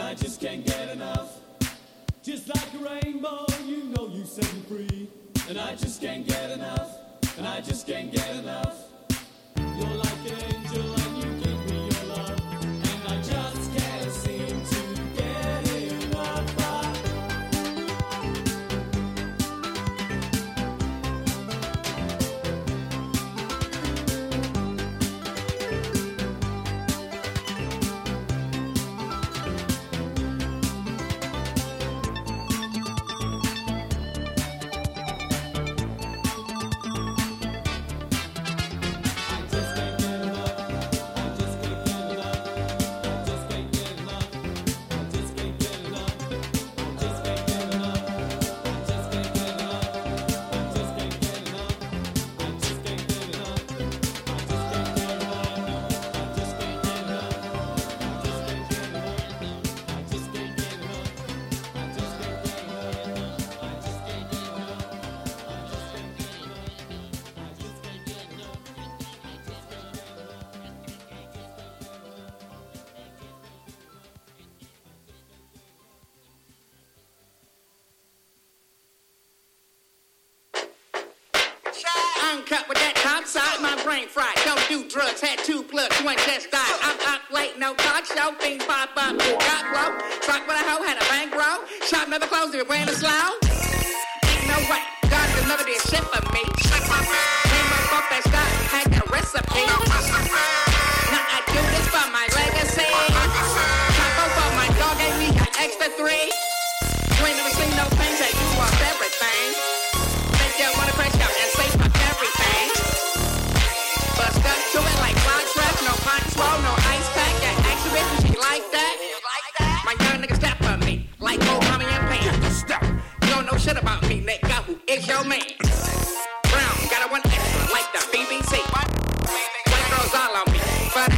I just can't get enough. Just like a rainbow, you know you set me free. And I just can't get enough. And I just can't get enough. You're like an angel and you give me your love. And I just can't seem to get enough. Uncut with that top side, my brain fried. Don't do drugs, had 2 plugs, one just died. I'm up late, no talk show, things pop up, got blow. Truck with a hoe, had a bankroll. Shop never closed, it ran a slow. Ain't no way, God will never did shit for me. Came up off that stock, had that recipe. Now I do this for my legacy. Top for my dog gave me an extra 3. You ain't never seen no things that you want everything. Make you wanna crash out and say fuck everything. But stuck to it like fly trash, no punch roll, no ice pack. That exhibition, she like that. My young nigga step on me, like old mommy and pants. You don't know shit about me, nigga. Who is your man? Brown, got a 1 extra, like the BBC. White girls all on me, but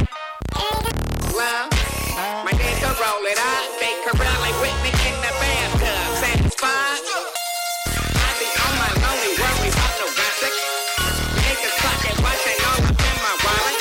love. My nigga roll it up, fake career like Whitney in the bathtub. Satisfied. I be on my lonely worry about no gossip. Niggas clocking, watching all up in my wallet.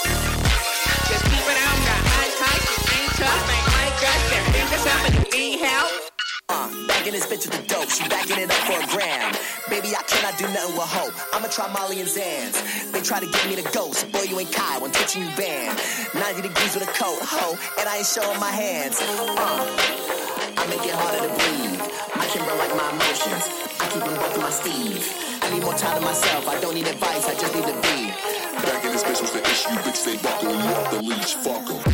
Just keep it on the high tight, you ain't tough, ain't like us. Their fingers up and you need help. Back in this bitch with the dope, she backing it up for a gram. Baby, I cannot do nothing with hope. I'ma try Molly and Zans. They try to get me the ghost. Boy, you ain't Kai when touching you banned. 90 degrees with a coat, ho, and I ain't showing my hands. I make it harder to breathe. I can run like my emotions. I keep them both in my sleeve. I need more time to myself. I don't need advice, I just need to be. Back in this bitch, what's the issue? Bitch, they buckle you off the leash. Fuck 'em.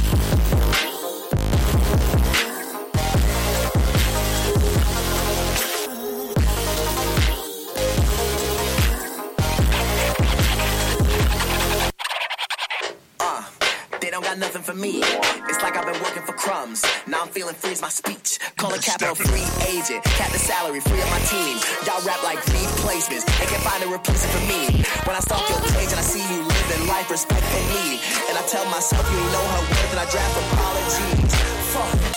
They don't got nothing for me. It's like I've been working for crumbs. Now I'm feeling free as my speech. Call a capital free agent. Cap the salary, free of my team. Y'all rap like replacements. They can find a replacement for me. When I stalk your page and I see you living life respectfully, and I tell myself you ain't know her worth and I draft apologies. Fuck.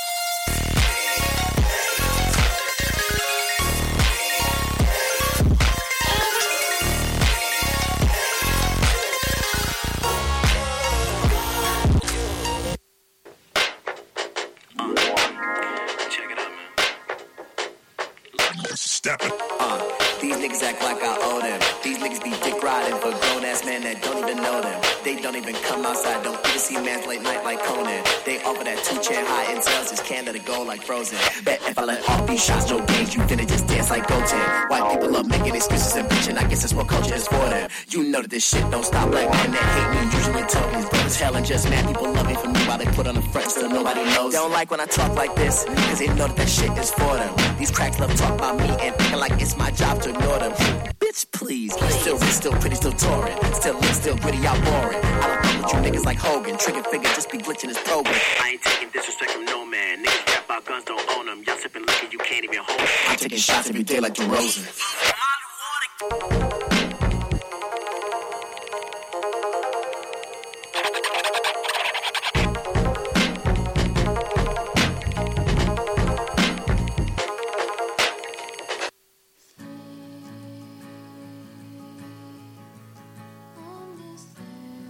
These niggas act like I owe them. These niggas be dick riding for grown-ass men that don't even know them. They don't even come outside, don't even see mans late night like Conan. They offer that 2-chair high in sales, just can't let it go like Frozen. Bet if I let off these shots, no games, you finna just dance like Goten. White people love making excuses and bitching, I guess that's what culture is for them. You know that this shit don't stop. Black men that hate me usually tell me it's broke as hell and just mad people love me for me while they put on the front, still nobody knows. They don't like when I talk like this, cause they know that that shit is for them. These cracks love talk about me and thinking like it's my job to ignore them. Bitch, please. Still rich, still pretty, still touring. Still lit, still gritty, y'all boring. I don't fuck with you niggas like Hogan. Trigger finger just be glitching his program. I ain't taking disrespect from no man. Niggas rap about guns, don't own them. Y'all sipping liquor, you can't even hold them. I'm taking shots every day like DeRozan.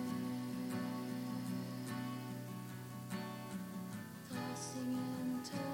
Tossing and turning.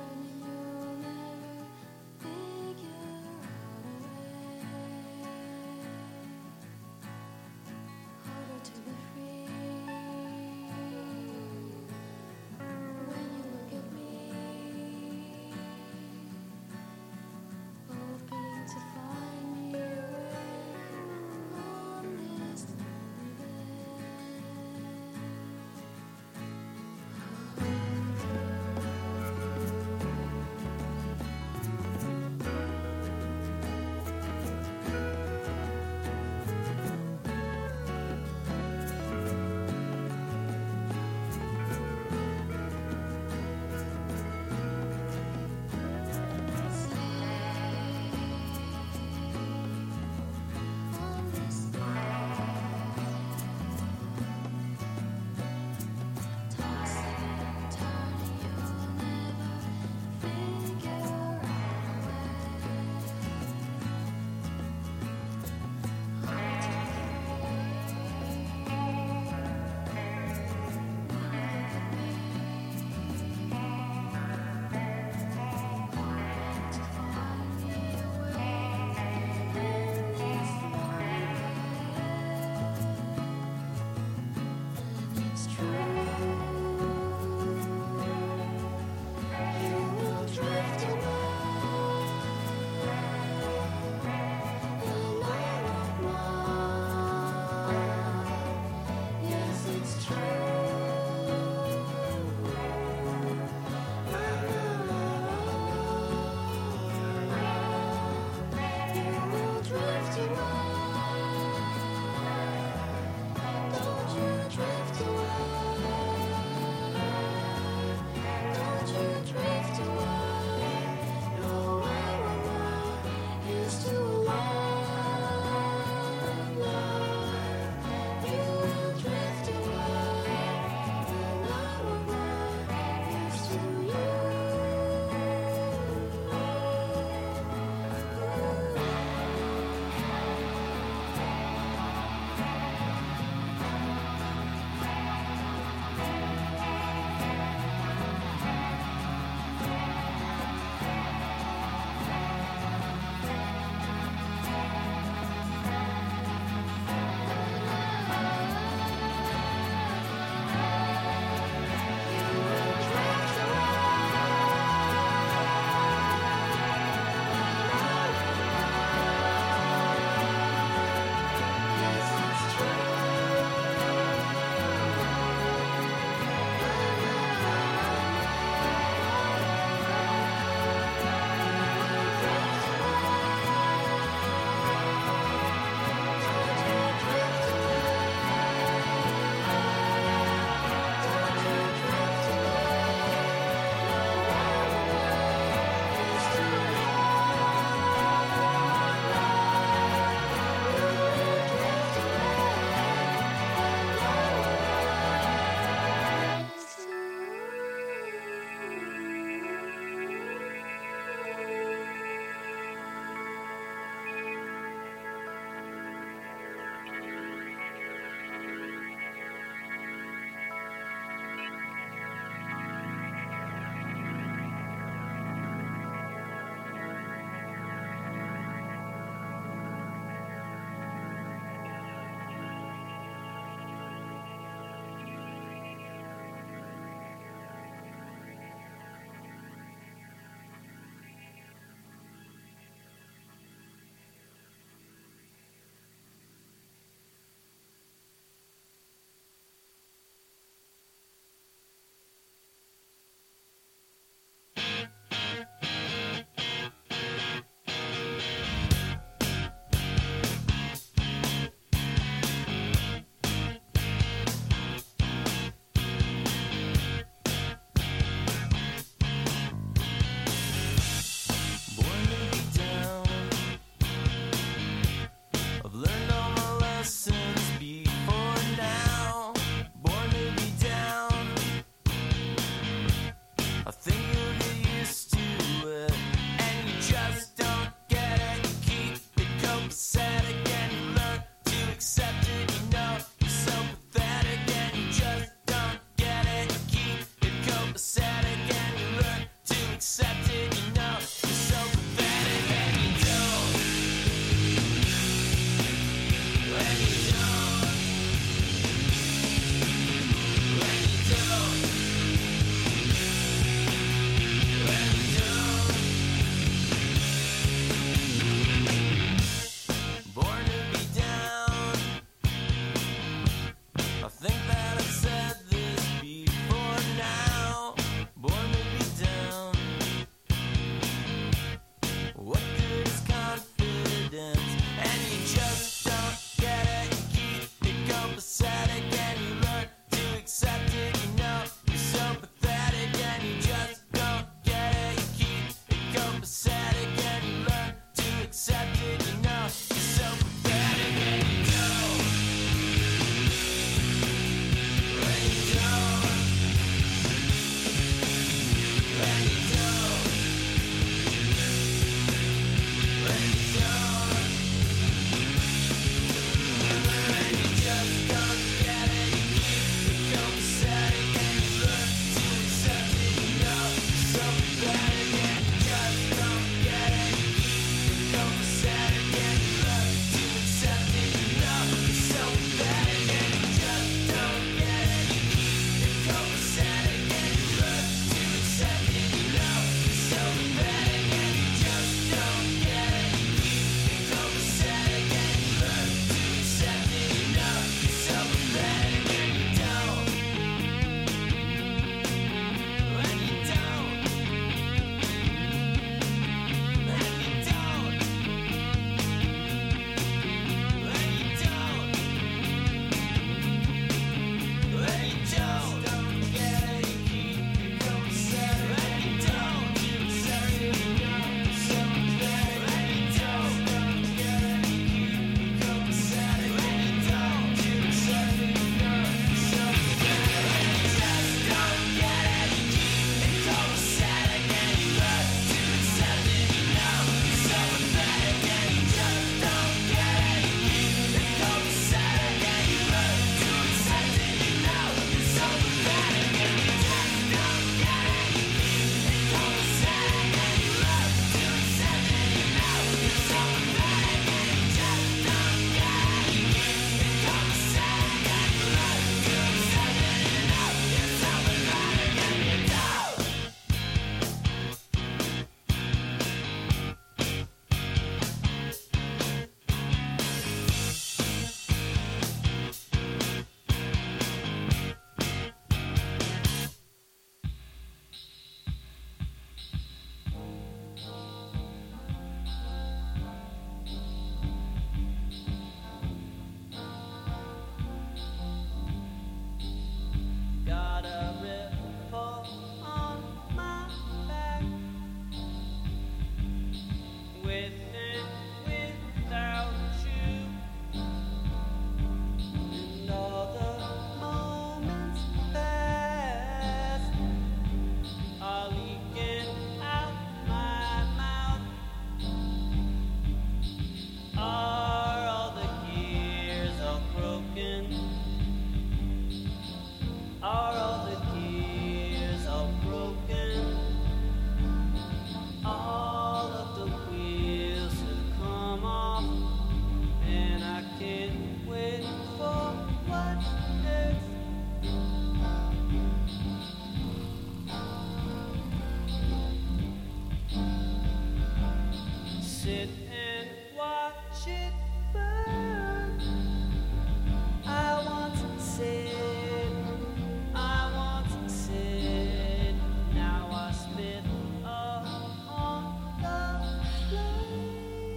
sit and watch it burn. I want to sit, I want to sit. Now I spit on the flame.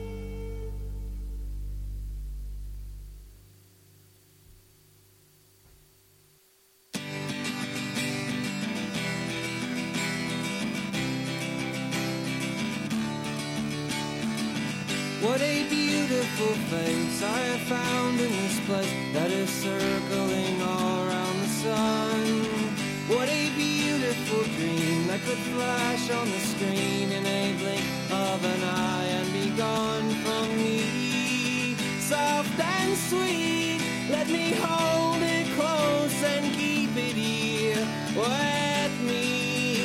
What a beautiful face I have found in this place that is circling all around the sun. What a beautiful dream that could flash on the screen in a blink of an eye and be gone from me. Soft and sweet, let me hold it close and keep it here with me.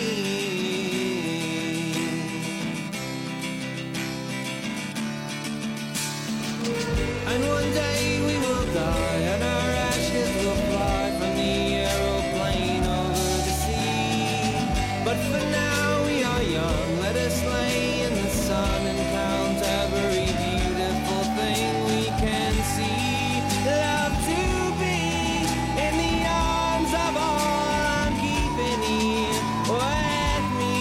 And one day we will die, and our ashes will fly from the aeroplane over the sea. But for now we are young, let us lay in the sun and count every beautiful thing we can see. Love to be in the arms of all I'm keeping here with me.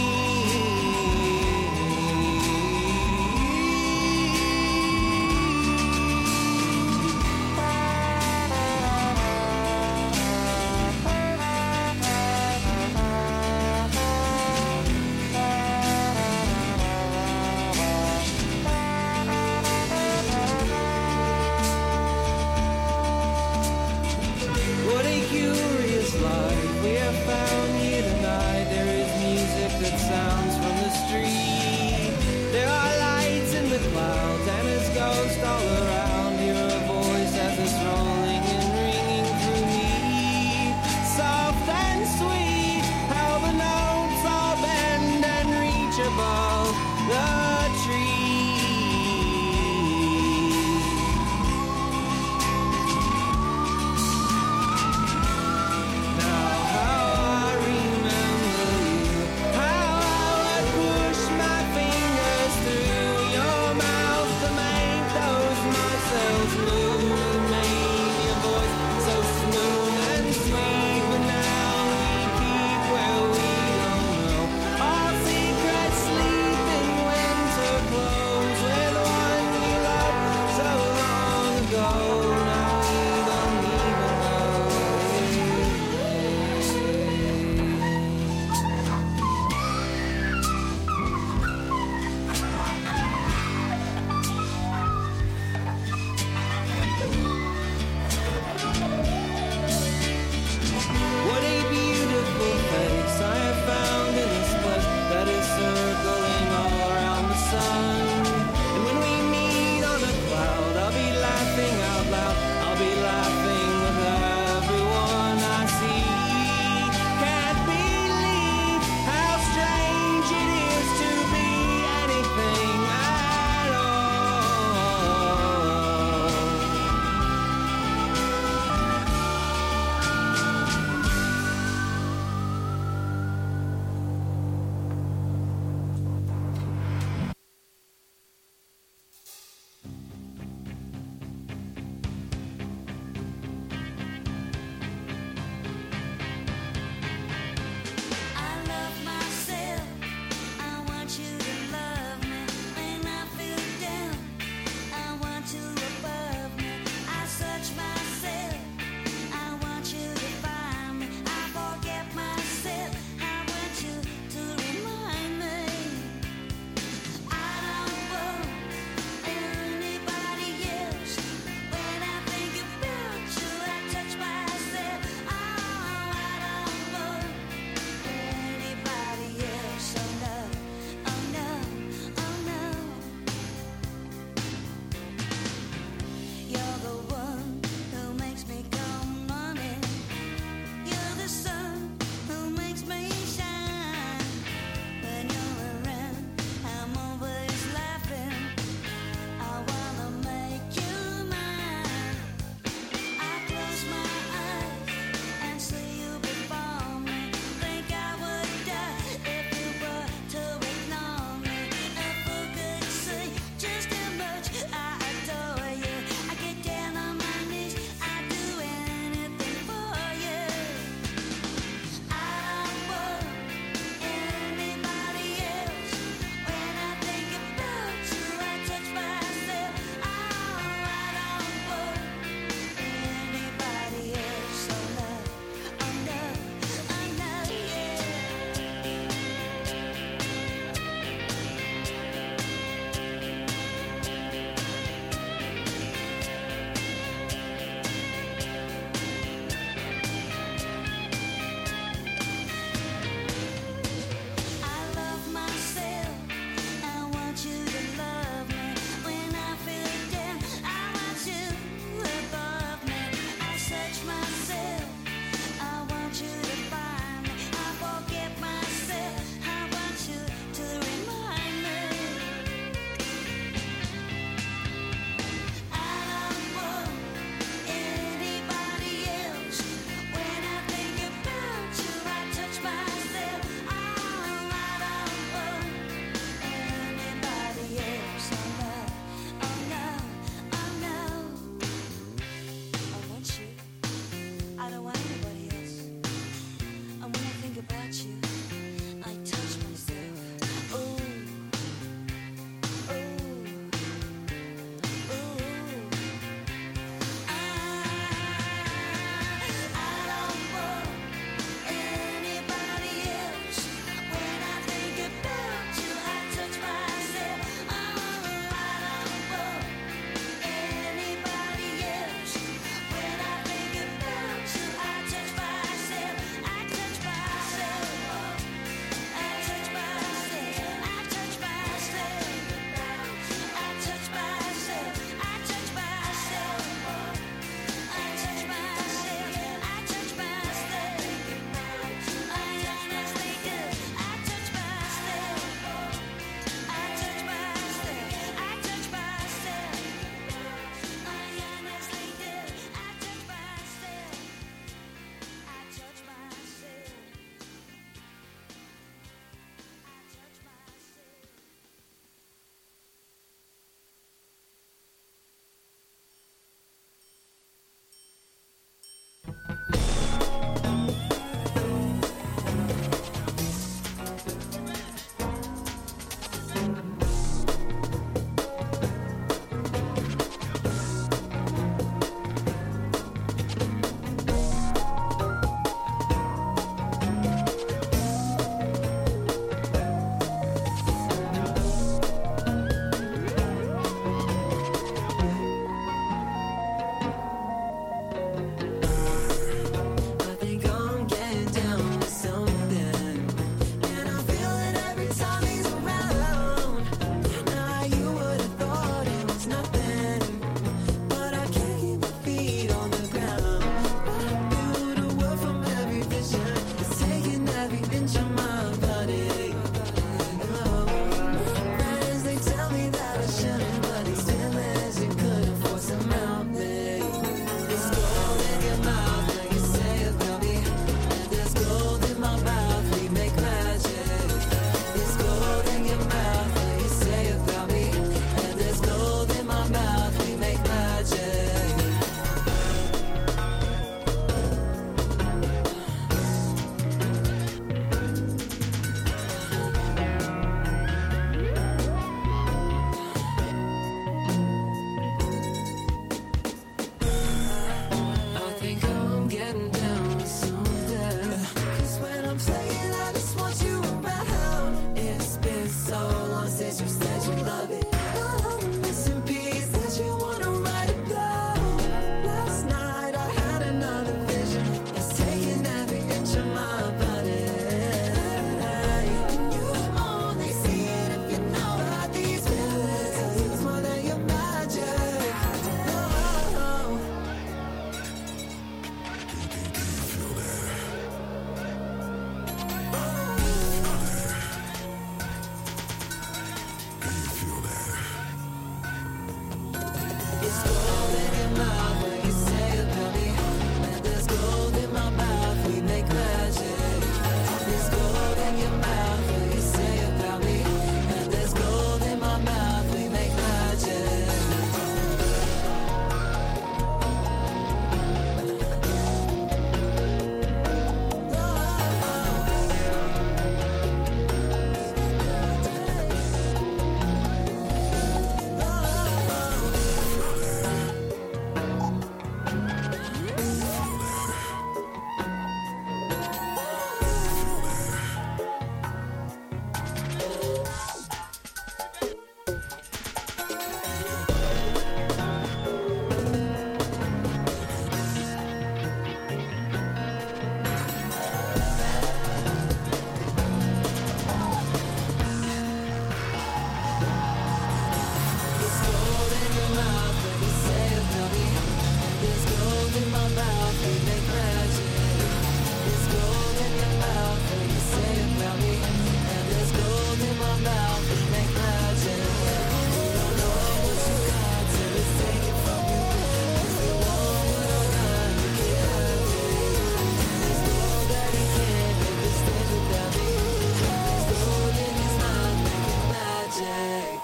DJ.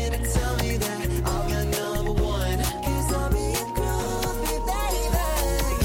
Tell me that I'm your number one. 'Cause I'll be a groovy baby.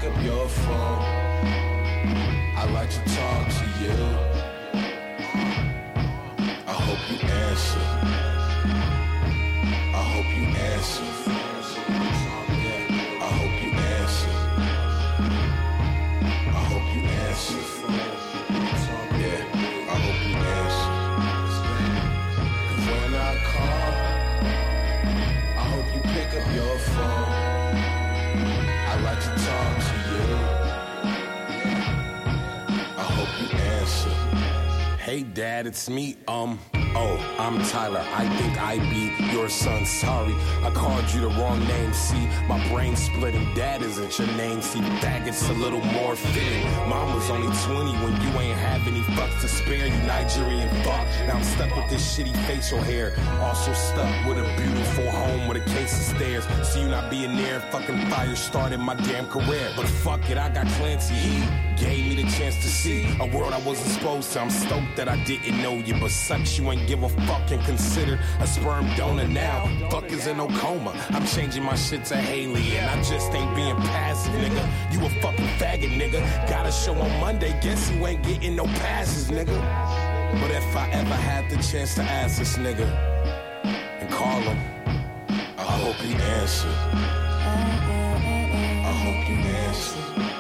pick up your phone. I'd like to talk to you. I hope you answer. I hope you answer. I hope you answer. I hope you answer. Yeah, I hope you answer. 'Cause when I call, I hope you pick up your phone. I'd like to talk to you. I hope you answer. Hey Dad, it's me, I'm Tyler. I think I be your son, sorry. I called you the wrong name, see? My brain splitting, Dad isn't your name, see? Faggot's a little more fitting. Mom was only 20 when you ain't have any fucks to spare, you Nigerian fuck. Now I'm stuck with this shitty facial hair. Also stuck with a beautiful home with a case of stairs. See you not being there, fucking fire started my damn career. But fuck it, I got Clancy, he gave me the chance to see a world I wasn't supposed to. I'm stoked that I didn't know you, but sucks you ain't give a fuck and consider a sperm donor now. Fuck is in no coma. I'm changing my shit to Haley and I just ain't being passive, nigga. You a fucking faggot, nigga. Got a show on Monday, guess you ain't getting no passes, nigga. But if I ever had the chance to ask this nigga and call him, I hope he answer. I hope you answer.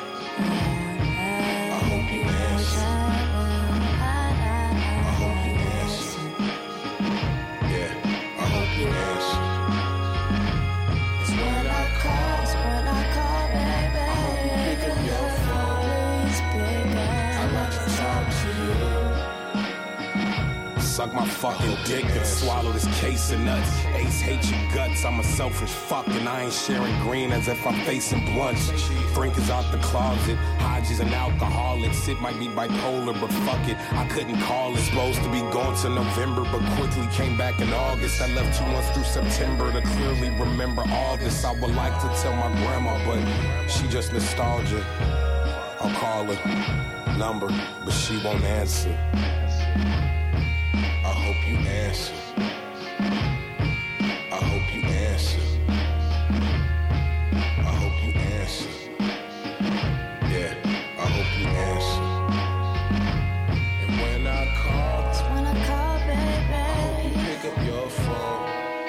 I hope you answer. I hope you answer. Yeah, I hope you answer. It's when I call, baby. I hope you pick up your phone. Please, baby. I'd like to talk to you. Suck my fucking dick and swallow this case of nuts. Ace hates your guts, I'm a selfish fuck and I ain't sharing green as if I'm facing blunts. Frank is out the closet, Hodges an alcoholic. Sid might be bipolar, but fuck it, I couldn't call it. Supposed to be gone to November, but quickly came back in August. I left 2 months through September to clearly remember all this. I would like to tell my grandma, but she just nostalgia. I'll call her number, but she won't answer. I hope you answer. I hope you answer. I hope you answer. Yeah, I hope you answer. And when I call, baby, I hope you pick up your phone.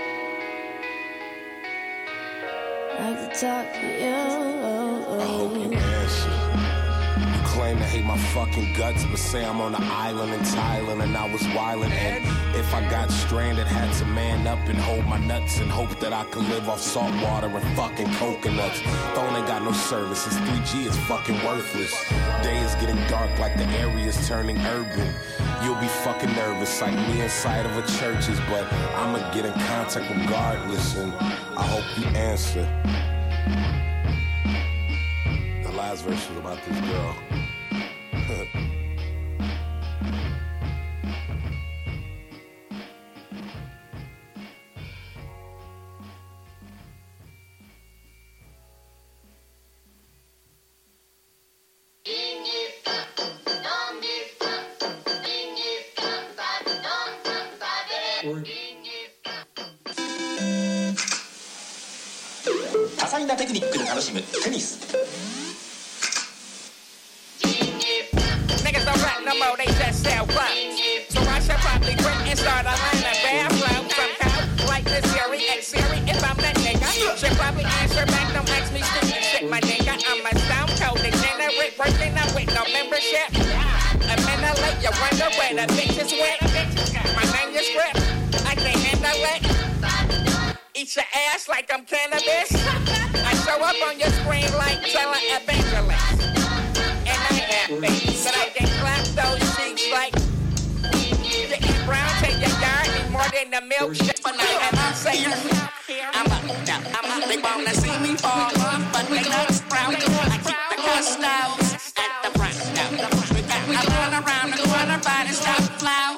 I like to talk to you. I hope you answer. Claim to hate my fucking guts, but say I'm on an island in Thailand and I was wildin'. And if I got stranded, had to man up and hold my nuts and hope that I could live off salt water and fucking coconuts. Phone ain't got no services, 3G is fucking worthless. Day is getting dark like the area's turning urban. You'll be fucking nervous like me inside of a church's, but I'ma get in contact regardless and I hope you answer. The last verse was about this girl. 多彩なテクニックで楽しむテニス。 Niggas don't rap no more, they just sell clothes. So I should probably quit and start a line of bad flow. Somehow, like this Siri, X-Siri, if I'm that nigga. Should probably answer back, don't ask me stupid shit, my nigga. I'm a stone cold degenerate, working out with no membership. A minute late, you wonder where the bitches went. My manuscript, I can't handle it. Eat your ass like I'm cannabis. I show up on your screen like telling evangelist. And I have faith that I can clap those cheeks like getting brown to your yard need more than the milkshake. But now and I say they wanna see me fall off, but they not sprout. I keep the custos at the front now. We got a run around the corner, body stop flow.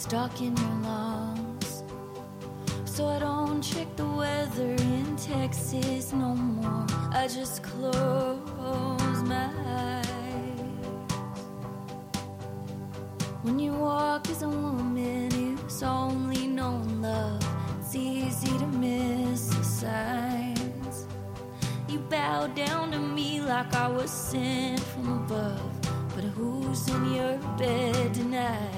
stuck in your lungs. So I don't check the weather in Texas no more. I just close my eyes. When you walk as a woman who's only known love, it's easy to miss the signs. You bow down to me like I was sent from above, but who's in your bed tonight?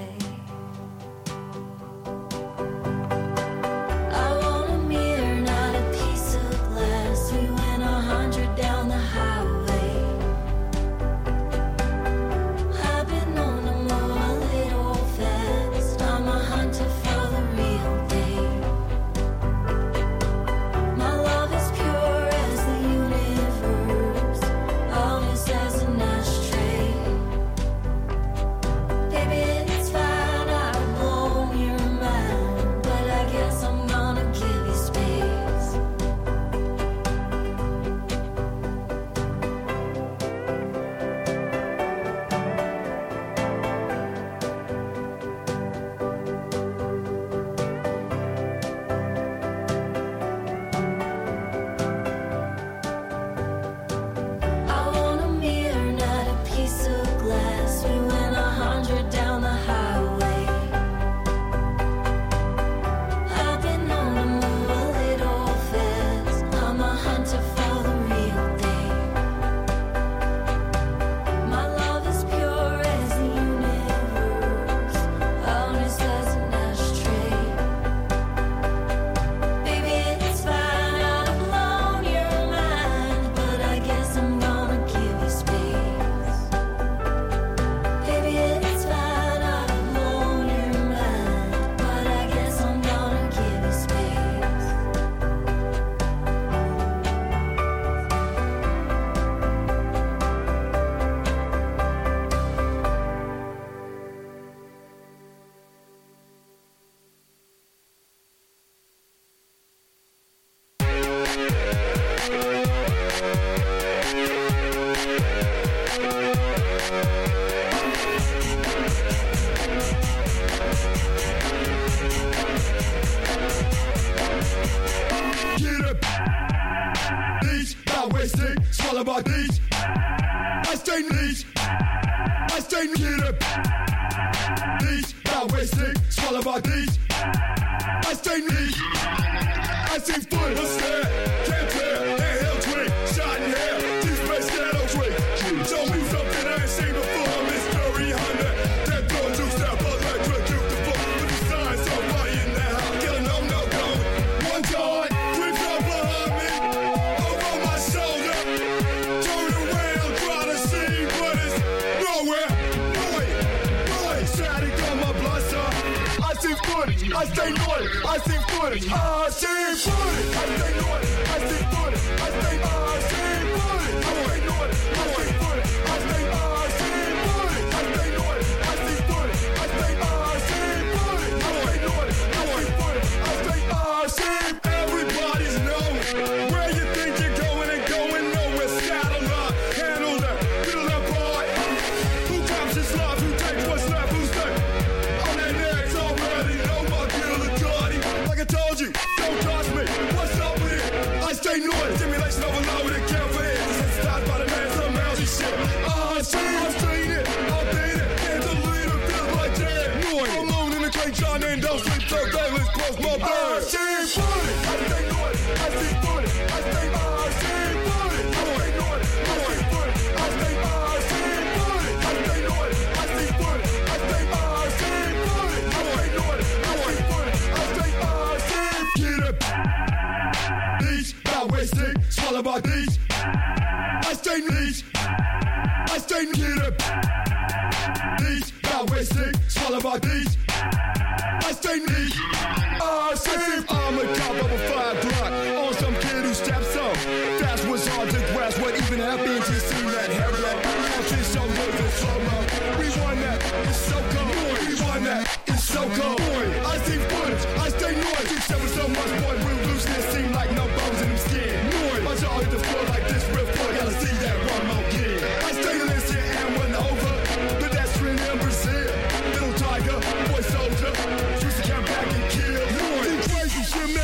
Soldier,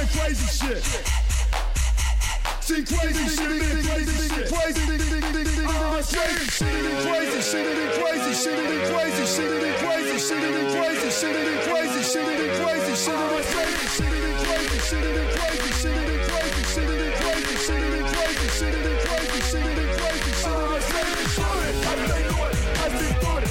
crazy shit. See crazy shit, crazy shit, crazy shit, crazy shit, crazy shit, crazy shit, crazy shit, crazy shit, crazy shit, crazy shit, crazy shit, crazy shit, crazy shit, crazy shit, crazy shit, crazy shit, crazy shit, crazy shit, crazy shit, I stay through it.